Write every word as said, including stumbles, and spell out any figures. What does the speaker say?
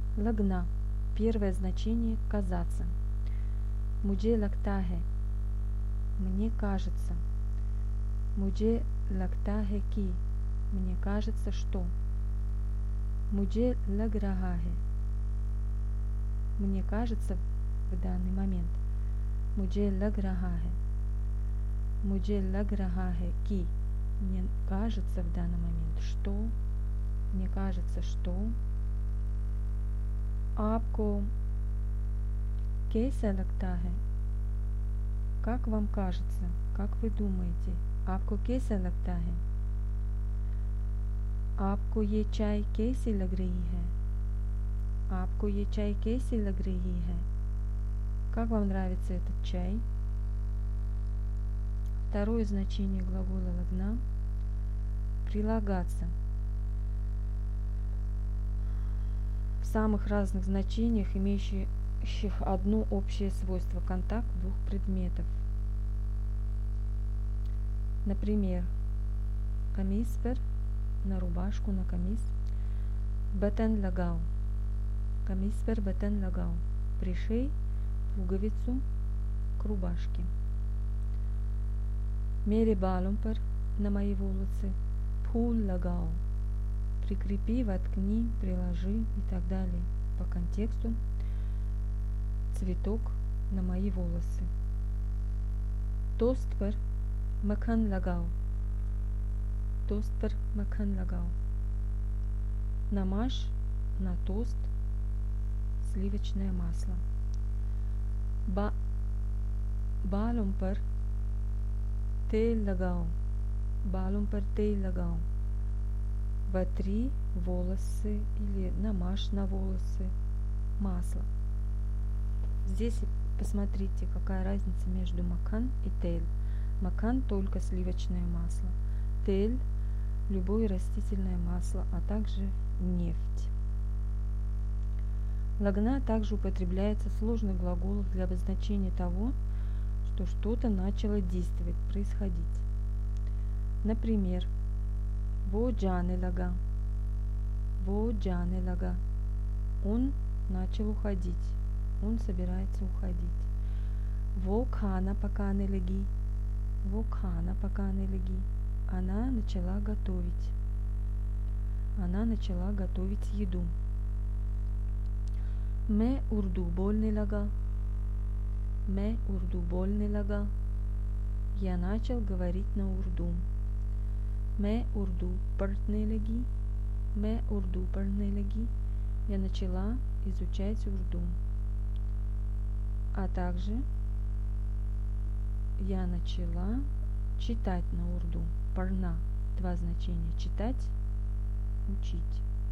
Лагна. Первое значение – казаться. Мудже лагта хэ. Мне кажется. Мудже лагта хэ ки. Мне кажется, что. Мудже лаг рага хэ. Мне кажется в данный момент. Мудже лаг рага хэ. Мудже лаг рага хэ ки. Мне кажется в данный момент, что. Мне кажется, что. Апко कैसा लगता है? Как вам кажется? Как вы думаете? आपको कैसा लगता है? आपको ये चाय कैसी लग रही है? आपको ये चाय कैसी लग रही है? Как вам нравится этот чай? Второе значение глагола лагна – прилагаться. В самых разных значениях, имеющих одно общее свойство – контакт двух предметов. Например, камис пер – на рубашку, на камис. Батан лагау. Камис пер батан лагау. Пришей пуговицу к рубашке. Мере балом пер – на мои волосы. Пул лагау. Прикрепи, воткни, приложи и так далее. По контексту цветок на мои волосы. Тост пер макан лагау. Тост пер макан лагау. Намажь на тост сливочное масло. Ба балом пер तेल लगाओ. Балом пер तेल लगाओ. Вотри волосы или намажь на волосы масло. Здесь посмотрите, какая разница между макан и тель. Макан только сливочное масло. Тель любое растительное масло, а также нефть. Лагна также употребляется в сложных глаголах для обозначения того, что что-то начало действовать, происходить. Например, वो जाने लगा. वो जाने लगा. Он начал уходить. Он собирается уходить. वो खाना पकाने लगी. वो खाना पकाने लगी. Она начала готовить. Она начала готовить еду. मैं उर्दू बोलने लगा. मैं उर्दू बोलने लगा. Я начал говорить на урду. मैं उर्दू पढ़ने लगी. मैं उर्दू पढ़ने लगी. Я начала изучать урду. А также я начала читать на урду. Парна. Два значения. Читать, учить.